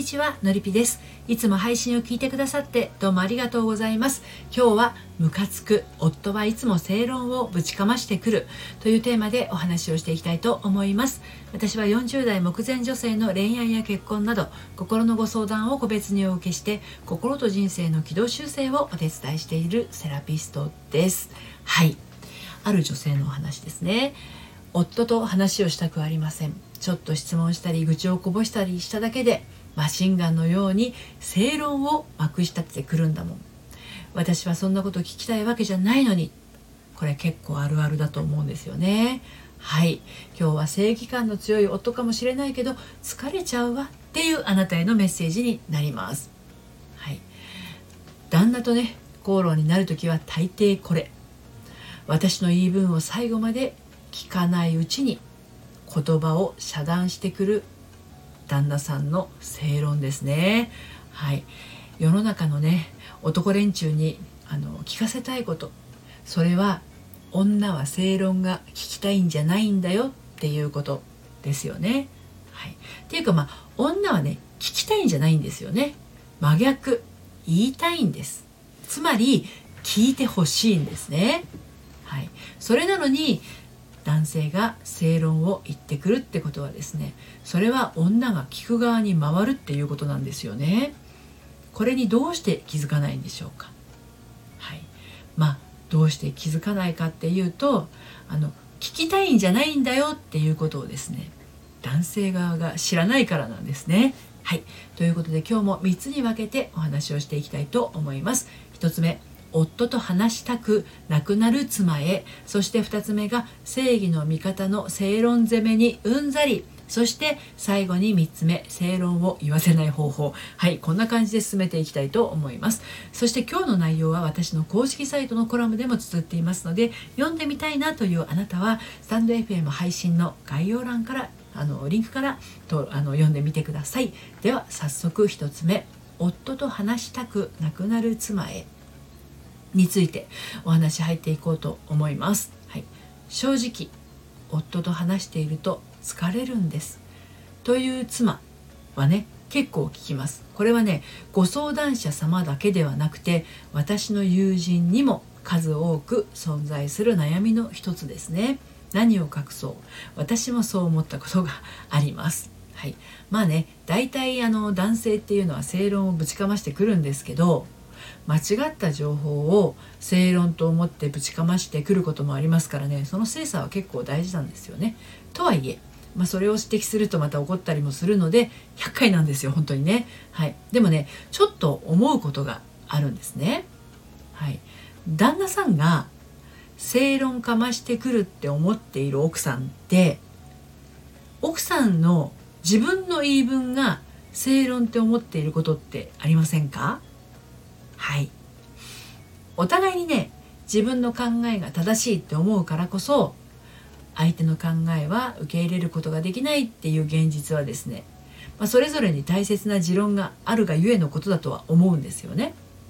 ちは、のりぴです。いつも配信を聞いてくださってどうもありがとうございます。今日はムカつく夫はいつも正論をぶちかましてくるというテーマでお話をしていきたいと思います。私は40代目前女性の恋愛や結婚など心のご相談を個別にお受けして、心と人生の軌道修正をお手伝いしているセラピストです。はい、ある女性のお話ですね。夫と話をしたくありません。ちょっと質問したり愚痴をこぼしたりしただけでマシンガンのように正論をまくし立ててくるんだもん。私はそんなこと聞きたいわけじゃないのに。これ結構あるあるだと思うんですよね。はい、今日は正義感の強い夫かもしれないけど疲れちゃうわっていうあなたへのメッセージになります。はい、旦那とね口論になるときは大抵これ。私の言い分を最後まで聞かないうちに言葉を遮断してくる旦那さんの正論ですね。はい、世の中のね男連中に聞かせたいこと、それは女は正論が聞きたいんじゃないんだよっていうことですよね。はい、っていうか女はね聞きたいんじゃないんですよね。真逆、言いたいんです。つまり聞いてほしいんですね。はい、それなのに男性が正論を言ってくるってことはですね、それは女が聞く側に回るっていうことなんですよね。これにどうして気づかないんでしょうか。はい、どうして気づかないかっていうと、聞きたいんじゃないんだよっていうことをですね、男性側が知らないからなんですね。はい、ということで今日も3つに分けてお話をしていきたいと思います。1つ目、夫と話したくなくなる妻へ。そして2つ目が正義の味方の正論攻めにうんざり。そして最後に3つ目、正論を言わせない方法。はい、こんな感じで進めていきたいと思います。そして今日の内容は私の公式サイトのコラムでも綴っていますので、読んでみたいなというあなたはスタンド FM 配信の概要欄からリンクから読んでみてください。では早速1つ目、夫と話したくなくなる妻へについてお話入っていこうと思います。はい、正直夫と話していると疲れるんですという妻はね結構聞きます。これはねご相談者様だけではなくて私の友人にも数多く存在する悩みの一つですね。何を隠そう、私もそう思ったことがあります。はい、大体男性っていうのは正論をぶちかましてくるんですけど、間違った情報を正論と思ってぶちかましてくることもありますからね、その精査は結構大事なんですよね。とはいえ、それを指摘するとまた怒ったりもするので厄介なんですよ本当にね。はい、でもねちょっと思うことがあるんですね。はい、旦那さんが正論かましてくるって思っている奥さんって、奥さんの自分の言い分が正論って思っていることってありませんか？はい、お互いにね自分の考えが正しいって思うからこそ相手の考えは受け入れることができないっていう現実はですね、それぞれに大切な持論があるがゆえのことだとは思うんですよね。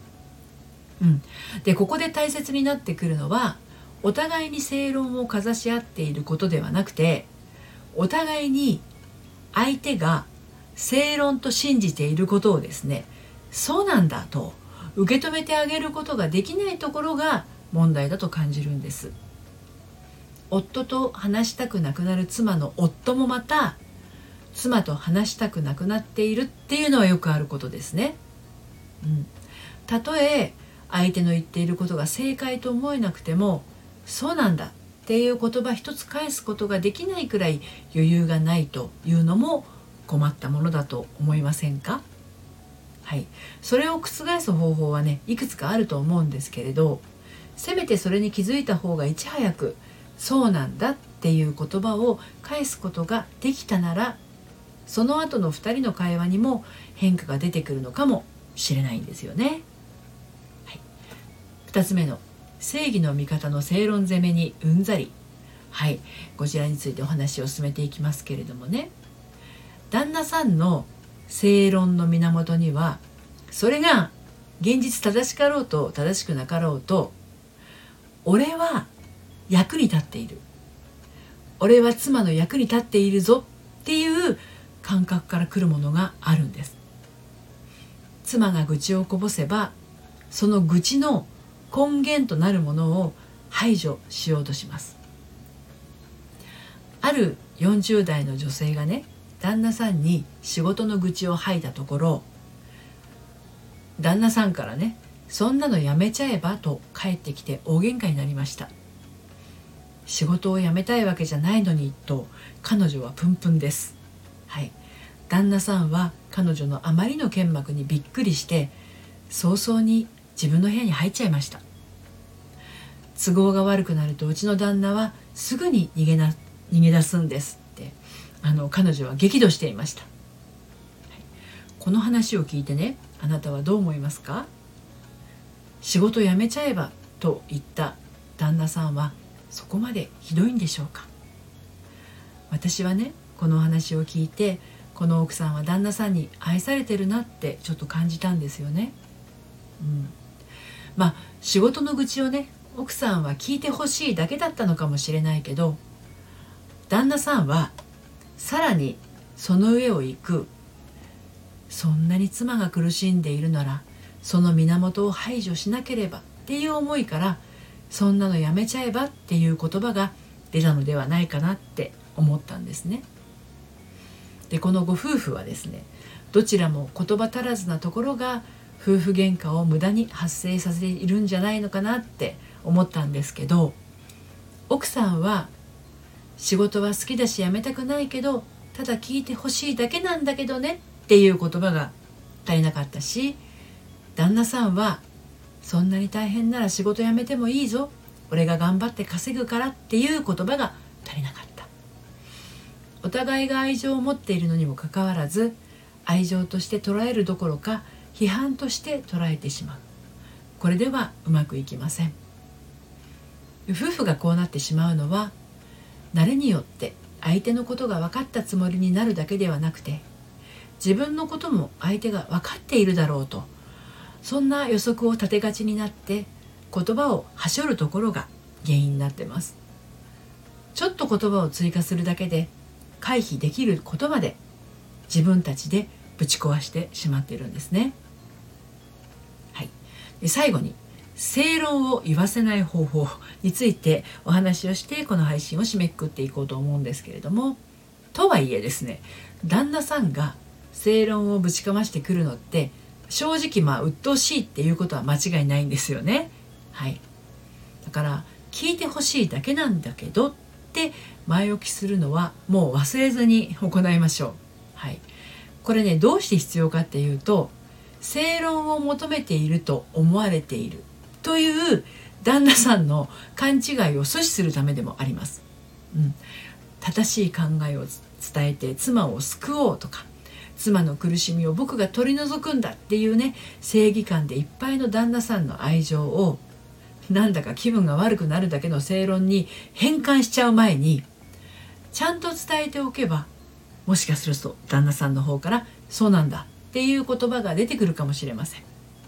でここで大切になってくるのは、お互いに正論をかざし合っていることではなくて、お互いに相手が正論と信じていることをですね、そうなんだと受け止めてあげることができないところが問題だと感じるんです。夫と話したくなくなる妻の夫もまた妻と話したくなくなっているっていうのはよくあることですね。たとえ相手の言っていることが正解と思えなくても、そうなんだっていう言葉一つ返すことができないくらい余裕がないというのも困ったものだと思いませんか？はい、それを覆す方法はねいくつかあると思うんですけれど、せめてそれに気づいた方がいち早くそうなんだっていう言葉を返すことができたなら、その後の2人の会話にも変化が出てくるのかもしれないんですよね。はい、2つ目の正義の味方の正論攻めにうんざり。はい、こちらについてお話を進めていきますけれどもね、旦那さんの正論の源には、それが現実正しかろうと正しくなかろうと、俺は役に立っている、俺は妻の役に立っているぞっていう感覚から来るものがあるんです。 妻が愚痴をこぼせば、その愚痴の根源となるものを排除しようとします。ある40代の女性がね、旦那さんに仕事の愚痴を吐いたところ、旦那さんからね、そんなのやめちゃえばと帰ってきて大喧嘩になりました。仕事を辞めたいわけじゃないのにと彼女はプンプンです。はい、旦那さんは彼女のあまりの剣幕にびっくりして早々に自分の部屋に入っちゃいました。都合が悪くなるとうちの旦那はすぐに逃げ出すんですって彼女は激怒していました。はい、この話を聞いてね、あなたはどう思いますか？仕事辞めちゃえばと言った旦那さんはそこまでひどいんでしょうか？私はね、このお話を聞いて、この奥さんは旦那さんに愛されてるなってちょっと感じたんですよね。仕事の愚痴をね、奥さんは聞いてほしいだけだったのかもしれないけど、旦那さんはさらにその上を行く、そんなに妻が苦しんでいるならその源を排除しなければっていう思いから、そんなのやめちゃえばっていう言葉が出たのではないかなって思ったんですね。で、このご夫婦はですね、どちらも言葉足らずなところが夫婦喧嘩を無駄に発生させているんじゃないのかなって思ったんですけど、奥さんは仕事は好きだし辞めたくないけど、ただ聞いてほしいだけなんだけどねっていう言葉が足りなかったし、旦那さんはそんなに大変なら仕事辞めてもいいぞ、俺が頑張って稼ぐからっていう言葉が足りなかった。お互いが愛情を持っているのにもかかわらず、愛情として捉えるどころか批判として捉えてしまう。これではうまくいきません。夫婦がこうなってしまうのは、慣れによって相手のことが分かったつもりになるだけではなくて、自分のことも相手が分かっているだろうと、そんな予測を立てがちになって言葉をはしょるところが原因になってます。ちょっと言葉を追加するだけで回避できることまで自分たちでぶち壊してしまっているんですね。はい、で最後に正論を言わせない方法についてお話をして、この配信を締めくくっていこうと思うんですけれども、とはいえですね、旦那さんが正論をぶちかましてくるのって正直鬱陶しいっていうことは間違いないんですよね。はい、だから聞いてほしいだけなんだけどって前置きするのはもう忘れずに行いましょう。はい、これね、どうして必要かっていうと、正論を求めていると思われているという旦那さんの勘違いを阻止するためでもあります。正しい考えを伝えて妻を救おうとか、妻の苦しみを僕が取り除くんだっていうね、正義感でいっぱいの旦那さんの愛情を、なんだか気分が悪くなるだけの正論に変換しちゃう前に、ちゃんと伝えておけば、もしかすると旦那さんの方からそうなんだっていう言葉が出てくるかもしれません。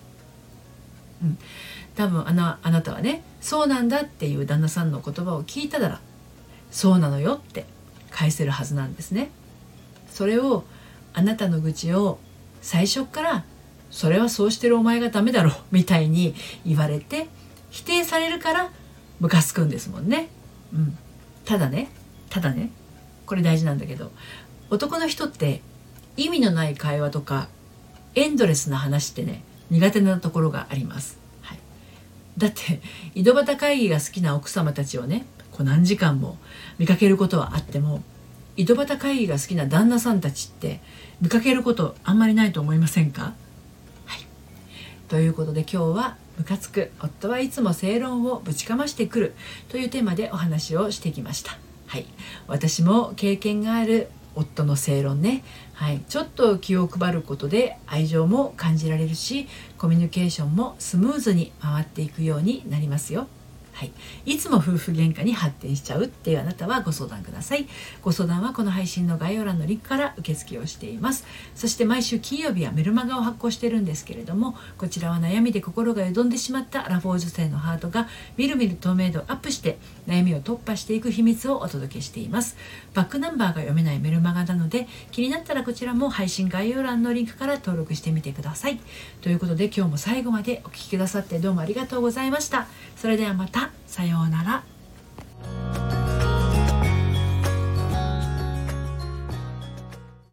多分あなたはね、そうなんだっていう旦那さんの言葉を聞いたなら、そうなのよって返せるはずなんですね。それを、あなたの愚痴を最初からそれはそうしてるお前がダメだろみたいに言われて否定されるからムカつくんですもんね。ただね、これ大事なんだけど、男の人って意味のない会話とかエンドレスな話ってね、苦手なところがあります。はい、だって井戸端会議が好きな奥様たちをね、何時間も見かけることはあっても、井戸端会議が好きな旦那さんたちって見かけることあんまりないと思いませんか？はい、ということで今日はムカつく夫はいつも正論をぶちかましてくるというテーマでお話をしてきました。はい、私も経験がある夫の正論ね、ちょっと気を配ることで愛情も感じられるし、コミュニケーションもスムーズに回っていくようになりますよ。 はい、いつも夫婦喧嘩に発展しちゃうっていうあなたはご相談ください。ご相談はこの配信の概要欄のリンクから受付をしています。そして毎週金曜日はメルマガを発行してるんですけれども、こちらは悩みで心がよどんでしまったラフォー女性のハートがみるみる透明度をアップして悩みを突破していく秘密をお届けしています。バックナンバーが読めないメルマガなので、気になったらこちらも配信概要欄のリンクから登録してみてください。ということで今日も最後までお聞きくださってどうもありがとうございました。それではまた。さようなら。